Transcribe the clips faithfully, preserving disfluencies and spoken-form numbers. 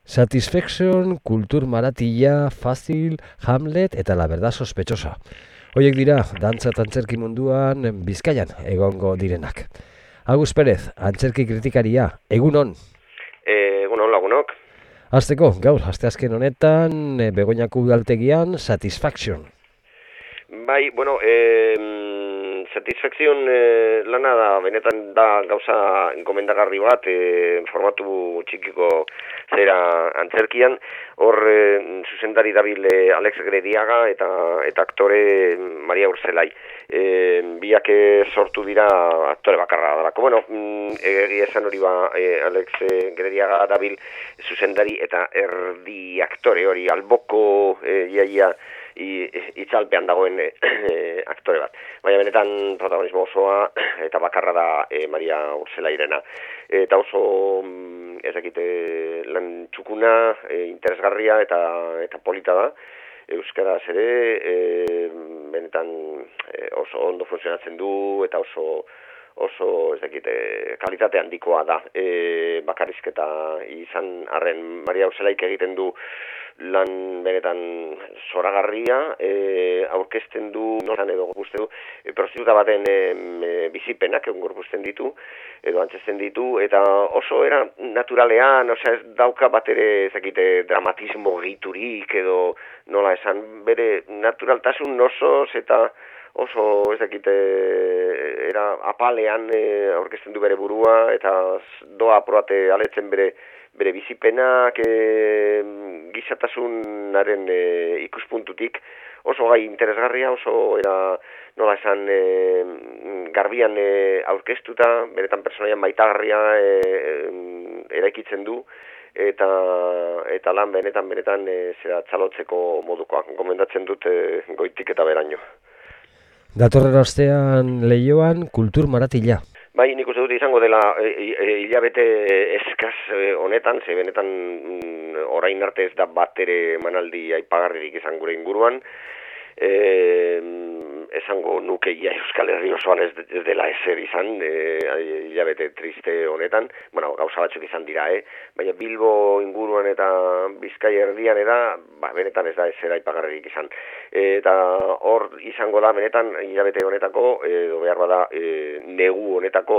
Satisfaction, Kultur Maratilla, Fácil, Hamlet eta La Verdad Sospechosa. Hoiek dira, dantza eta antzerki munduan Bizkaian egongo direnak. Agus Perez, antzerki kritikaria, egunon? E, egunon lagunok. Hasteko, gaur, asteazken honetan, Begoñako udaltegian, Satisfaction. Bai, bueno, e, Satisfaction e, lana da, benetan da gauza gomendagarri bat, e, formatu txikiko zera antzerkian, hor e, zuzendari dabil e, Alex Grediaga eta eta aktore Maria Urzelai. E, biak sortu dira aktore bakarra dalako. Bueno, egia esan hori ba, e, Alex Grediaga dabil zuzendari eta erdi aktore hori alboko e, iaia itzalpean dagoen e, aktore bat. Baina benetan protagonismo osoa eta bakarra da e, Maria Urzelairena. Eta oso ez dakite lan txukuna, e, interesgarria eta eta polita da. Euskaraz ere e, benetan e, oso ondo funtzionatzen du eta oso oso ez dakite kalitate handikoa da. E, bakarrizketa izan arren Maria Urzelaik egiten du lan benetan zoragarria, e, aurkezten du, noran edo gorpuzten du, e, prostituta baten e, bizipenak egun gorpuzten ditu, edo antzesten ditu, eta oso era naturalean, osea ez dauka bat ere ezakite dramatismo giturik, edo nola esan, bere naturaltasun osoz eta oso ez dakite era apalean e, aurkezten du bere burua, eta doa proate aletzen bere bere bizipenak e, gizatasunaren e, ikuspuntutik oso gai interesgarria, oso era nola esan e, garbian e, aurkeztuta, benetan personaian maitagarria e, eraikitzen du, eta eta lan benetan benetan e, zera txalotzeko modukoa, gomendatzen dut e, goitik eta beraino. Datorren astean Leioan Kultur Maratilla. Bai, nik uste dut izango dela hilabete eskaz honetan, ze benetan mm, orain arte ez da bat ere emanaldi aipagarririk izan gure inguruan. E, esango nuke ia Euskal Herri osoan ez, ez dela ezer izan, e, hilabete triste honetan, bueno, gauza batzuk izan dira, eh? Baina Bilbo inguruan eta Bizkaia erdian eda, ba, benetan ez da ezer aipagarririk izan. E, eta hor izango da benetan hilabete honetako, edo behar bada e, negu honetako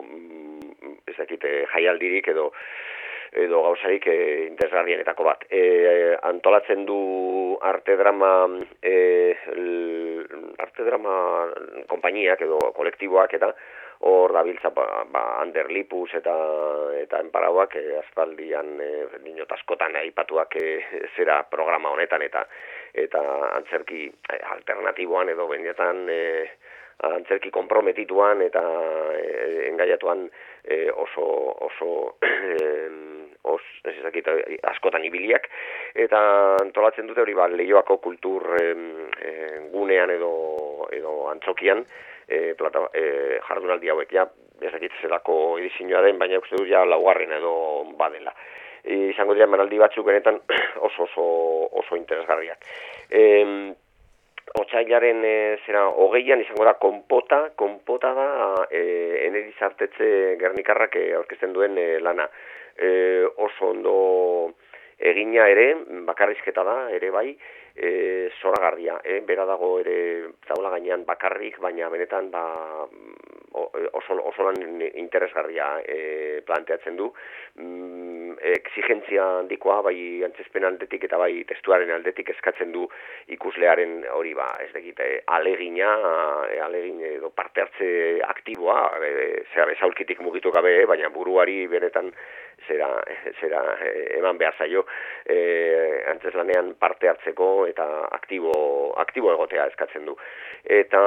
ez dakite jaialdirik edo edo gauzarik e, interesgarrienetako bat. E, antolatzen du arte drama e, arte drama konpainiak edo kolektiboak eta hor dabiltza ba, ba Ander Lipus eta eta enparauak e, aspaldian e, dinot askotan aipatuak e, zera programa honetan eta eta antzerki e, alternatiboan edo benetan e, antzerki konprometituan eta e, engaiatuan e, oso oso e, os, ez ezakit, askotan ibiliak, eta antolatzen dute hori ba, Leioako kultur e, e, gunean edo, edo antzokian e, plata, e, jardunaldi hauek, ja, ez dakit zelako edizioa den, baina uste dut ja laugarren edo badela. E, izango dira emanaldi batzuk benetan oso oso, oso interesgarriak. E, Otsailaren e, zera hogeian izango da konpota, konpota da e, Enerizartetxe Gernikarrak e, aurkezten duen e, lana. E, oso ondo egina ere, bakarrizketa da, ere bai, e, zoragarria, e, bera dago ere taula gainean bakarrik, baina benetan ba, oso, oso lan interesgarria e, planteatzen du. Mm, exigentzia handikoa, bai antzezpen aldetik eta bai testuaren aldetik eskatzen du ikuslearen hori ba, ez dakite, alegina, e, alegin edo parte hartze aktiboa, e, zera bezaulkitik mugitu gabe, baina buruari benetan zera, zera eman behar zaio e, antzeslanean parte hartzeko eta aktibo, aktibo egotea eskatzen du. Eta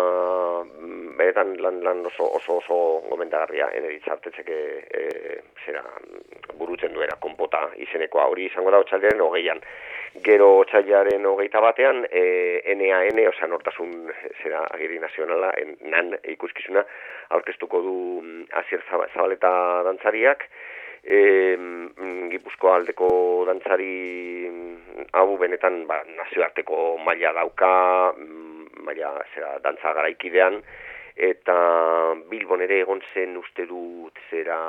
benetan lan, lan oso oso, oso gomendagarria Enerizartetzeke e, zera burutzen duena konpota izenekoa hori izango da otsailaren hogeian. Gero otsailaren hogeita batean e, N A N, osea nortasun zera agiri nazionala, en, nan ikuskizuna aurkeztuko du Asier Zabaleta dantzariak. E, Gipuzkoa aldeko dantzari hau benetan ba, nazioarteko maila dauka, maila zera dantza garaikidean, eta Bilbon ere egon zen uste dut zera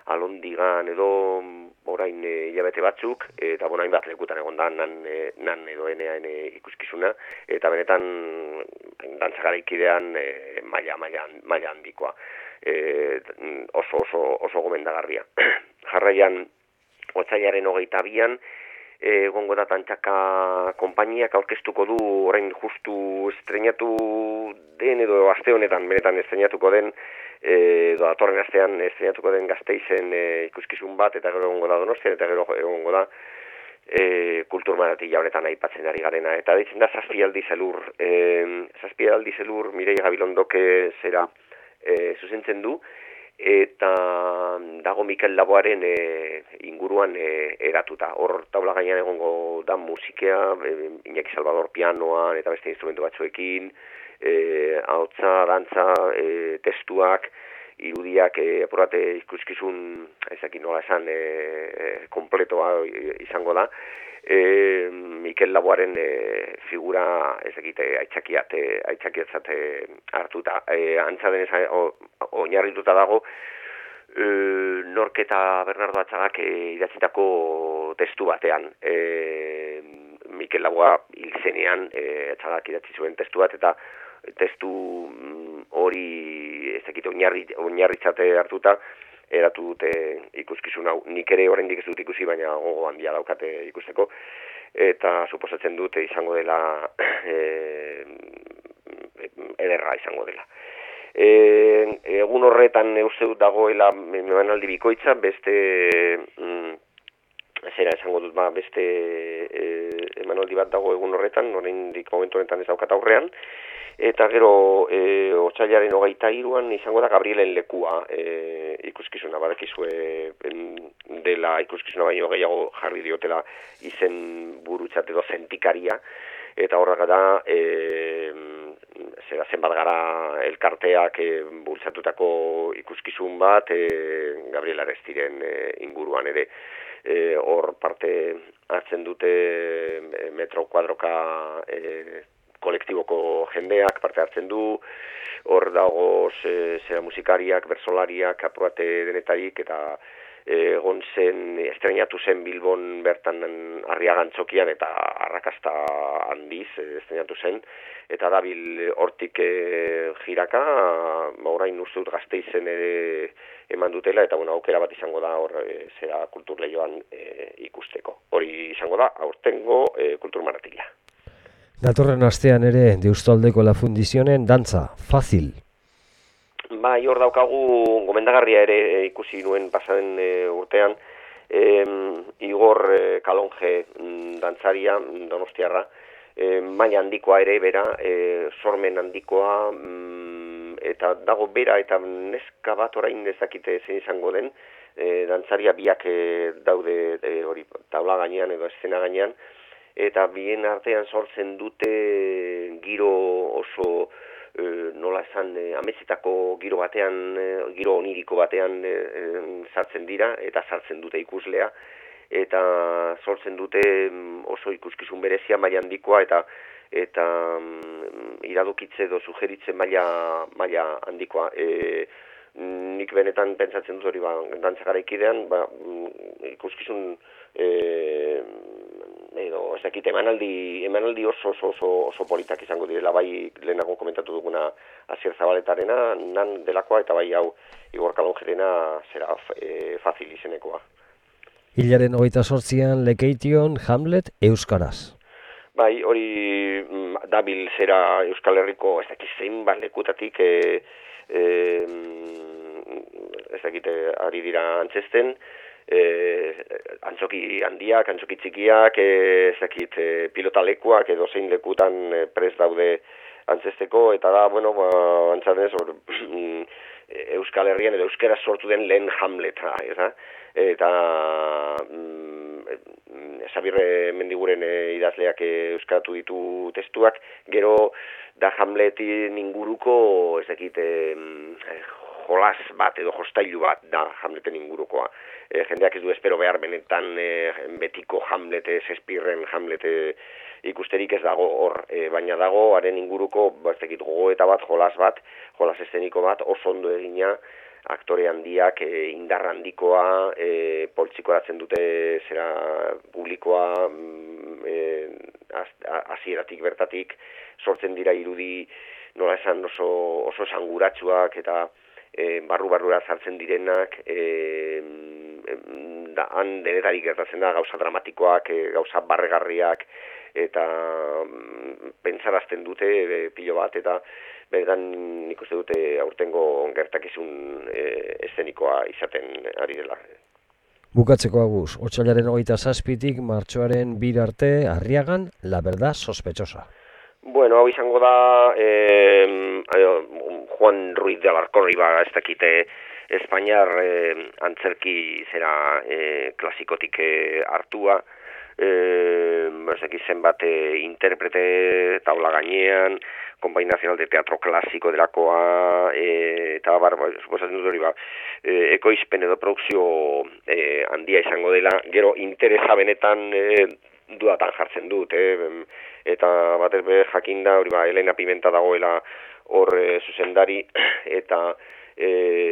alondigan edo orain e, hilabete batzuk, eta bona hainbat lekutan egon da nan, e, nan edo enean e, ikuskizuna, eta benetan dantzagarakidean e, maila, maila, maila handikoa. E, oso, oso, oso gomendagarria. Jarraian, otsailaren hogeita bian, egongo da Tantxaka konpainiak aurkeztuko du orain justu estreinatu den edo aste honetan benetan estreinatuko den edo datorren astean estreinatuko den Gasteizen e, ikuskizun bat, eta gero egongo da Donostian, eta gero egongo da e, kultur maratila honetan aipatzen ari garena, eta ditzen da Zazpialdi Zelur. E, Zazpialdi Zelur Mireia Gabilondok zera e, zuzentzen du, eta dago Mikel Laboaren e, inguruan e, eratuta. Hor taula gainean egongo da musikea, e, Iñaki Salvador pianoan eta beste instrumentu batzuekin, e, ahotsa, dantza, e, testuak, irudiak, e, apurate ikuskizun, ezakin nola esan, e, e, kompletoa izango da. E, Mikel Laboaren e, figura ezakite aitzakiat, e, aitzakiatzat e, hartuta. E, antza denez oinarrituta dago e, Nork eta Bernardo Atzagak e, idatzitako testu batean. E, Mikel Laboa hil zenean e, Atzagak idatzi zuen testu bat, eta testu mm, hori ezakite oinarri, oinarritzate hartuta eratu dute ikuskizun hau. Nik ere oraindik ez dut ikusi, baina gogo handia daukate ikusteko, eta suposatzen dute izango dela e, ederra izango dela. E, egun horretan uste dut dagoela emanaldi bikoitza, beste mm, zera esango dut, ba, beste e, emanaldi bat dago egun horretan, oraindik momentu honetan ez daukat aurrean. Eta gero e, otsailaren hogeita hiruan izango da Gabrielen lekua e, ikuskizuna, badakizue dela ikuskizuna baino gehiago jarri diotela izen burutzat edo zentikaria, eta horrek da e, zera zenbat gara elkarteak e, bultzatutako ikuskizun bat e, Gabriel Arestiren e, inguruan ere. E, hor parte hartzen dute e, metro kuadroka e, kolektiboko jendeak parte hartzen du, hor dago ze, zera musikariak, bersolariak, apurate denetarik, eta egon zen, estreinatu zen Bilbon bertan Arriagan txokian, eta arrakasta handiz estreinatu zen, eta dabil hortik e, jiraka, orain uste dut Gasteizen ere eman dutela, eta bueno, aukera bat izango da hor e, zera kultur lehioan e, ikusteko. Hori izango da, aurtengo e, kultur maratila. Datorren astean ere Deustaldeko La Fundizionen dantza, fazil. Bai, hor daukagu gomendagarria ere ikusi nuen pasaden e, urtean, e, Igor e, Kalonje dantzaria, donostiarra, e, maila handikoa ere bera, e, sormen handikoa, mm, eta dago bera eta neska bat orain ezakite zein izango den, e, dantzaria biak e, daude e, hori taula gainean edo eszena gainean, eta bien artean sortzen dute giro oso e, nola esan e, ametsetako giro batean, e, giro oniriko batean e, e, sartzen dira eta sartzen dute ikuslea, eta sortzen dute oso ikuskizun berezia maila handikoa eta eta mm, iradokitze edo sugeritze maila maila handikoa. E, nik benetan pentsatzen dut hori ba, dantza garaikidean, ba, ikuskizun e, edo ez dakit emanaldi, emanaldi oso, oso, oso, oso politak izango direla, bai lehenago komentatu duguna Asier Zabaletarena, nan delakoa, eta bai hau Igor Kalonjerena zera e, fazil izenekoa. Hilaren hogeita sortzian Lekeition Hamlet euskaraz. Bai, hori mm, dabil zera Euskal Herriko ez dakit zein bat lekutatik e, e, ez dakit ari dira antzesten, e, antzoki handiak, antzoki txikiak, e, ez dakit e, pilotalekuak edo zein lekutan e, prest daude antzesteko, eta da, bueno, ba, antzadenez, or, Euskal Herrian edo euskera sortu den lehen Hamleta, eta, eta mm, Sabirre Mendiguren e, idazleak e, euskaratu ditu testuak, gero da Hamletin inguruko, ez dakit, e, jolas bat edo jostailu bat da Hamleten ingurukoa. E, jendeak ez du espero behar benetan e, betiko Hamlet, Shakespearen Hamlet ikusterik ez dago hor, e, baina dago haren inguruko, ez dakit, gogoeta bat, jolas bat, jolas eszeniko bat, oso ondo egina, aktore handiak e, indar handikoa e, poltsikoratzen dute zera publikoa e, hasieratik bertatik sortzen dira irudi nola esan oso oso esanguratsuak eta e, barru-barrura sartzen direnak e, da, han denetarik gertatzen da gauza dramatikoak, e, gauza barregarriak eta mm, pentsarazten dute e, pilo bat eta benetan nik uste dute aurtengo gertakizun e, eszenikoa izaten ari dela. Bukatzeko Agus, otsailaren hogeita zazpitik martxoaren bir arte Arriagan, La Verdad Sospechosa. Bueno, hau izango da eh, Juan Ruiz de Alarcón, iba ez dakite Espainiar eh, antzerki zera eh, klasikotik eh, hartua, eh, ez dakit zenbat eh, interprete taula gainean, Compañía Nacional de Teatro Clásico delakoa, eh, eta bar, suposatzen dut hori ba, eh, ekoizpen edo produkzio eh, handia izango dela, gero interesa benetan eh, dudatan jartzen dut, eh, eta batez be jakinda hori ba Elena Pimenta dagoela hor e, zuzendari eta e,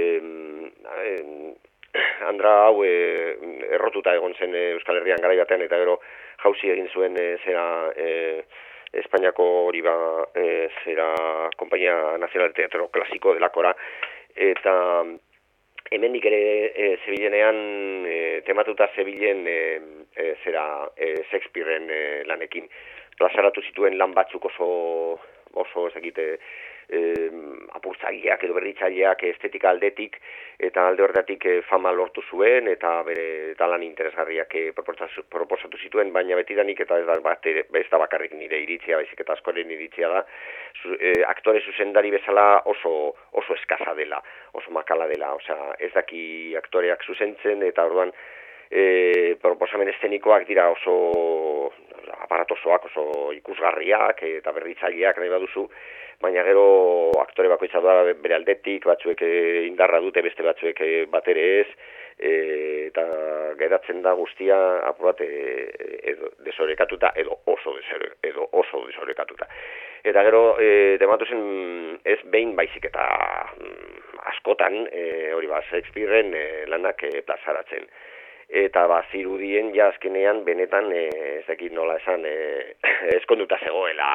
e, Andra hau e, errotuta egon zen e, Euskal Herrian garai batean eta gero jauzi egin zuen e, zera e, Espainiako hori ba e, zera Compañía Nacional de Teatro Clásico delakora eta hemendik ere e, zebilenean e, tematuta zebilen e, e, zera e, Shakespearen e, lanekin plazaratu zituen lan batzuk oso oso ezagite eh, apurtzaileak edo berritzaileak estetika aldetik eta alde horretatik eh, fama lortu zuen eta bere eta lan interesgarriak eh, proposatu zituen, baina betidanik eta ez da, bat, ez da bakarrik nire iritzia, baizik eta askoren iritzia da zu, eh, aktore zuzendari bezala oso oso eskasa dela, oso makala dela, osea ez daki aktoreak zuzentzen eta orduan E, proposamen eszenikoak dira oso aparatosoak, oso ikusgarriak eta berritzaileak nahi baduzu, baina gero aktore bakoitza da bere aldetik, batzuek indarra dute, beste batzuek batere ez, e, eta geratzen da guztia apur bat edo desorekatuta edo oso desore, edo oso desorekatuta. Eta gero e, tematu zen ez behin baizik eta mm, askotan e, hori ba Shakespearen e, lanak e, plazaratzen. Eta bazirudien ja azkenean benetan e, ez dakit nola esan e, eskonduta zegoela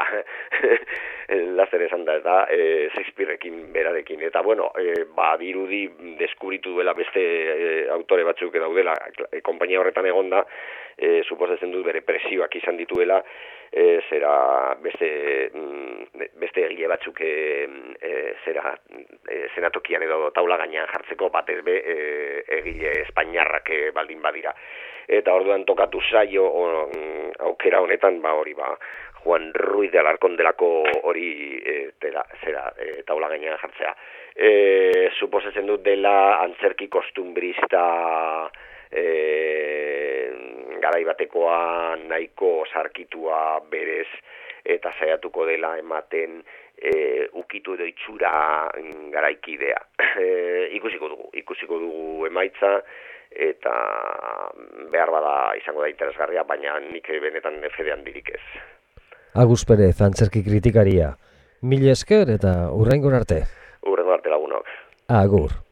lazer esan da eta e, Shakespearekin berarekin eta bueno, e, ba dirudi deskubritu duela beste e, autore batzuk daudela e, konpainia horretan egonda e, suposatzen dut bere presioak izan dituela e, zera beste beste egile batzuk e, e, zera e, senatokian edo taula gainean jartzeko batez be e, egile espainiarrak e, baldin badira. Eta orduan tokatu zaio o, aukera honetan ba hori ba Juan Ruiz de Alarcón delako hori e, tela, zera e, taula gainean jartzea. E, suposatzen dut dela antzerki kostumbrista e, garai batekoa nahiko sarkitua berez eta saiatuko dela ematen e, ukitu edo itxura garaikidea. E, ikusiko dugu, ikusiko dugu emaitza eta behar bada izango da interesgarria, baina nik benetan fede handirik ez. Agus Perez, antzerki kritikaria. Mila esker eta hurrengo arte. Hurrengo arte lagunok. Agur.